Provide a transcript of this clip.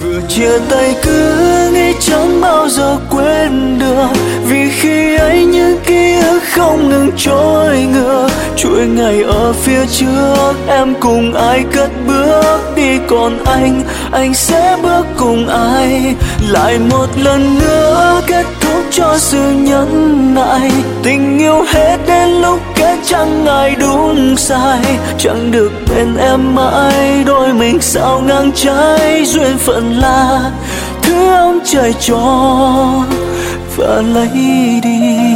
Vừa chia tay cứ nghĩ chẳng bao giờ quên được, vì khi ấy những ký ức không ngừng trôi ngược. Chuỗi ngày ở phía trước em cùng ai cất bước đi, còn anh sẽ bước cùng ai. Lại một lần nữa kết thúc cho sự nhẫn nại, tình yêu hết đến lúc kết chẳng ai đúng sai. Chẳng được bên em mãi, đôi mình sao ngang trái. Duyên phận là thứ ông trời cho và lấy đi.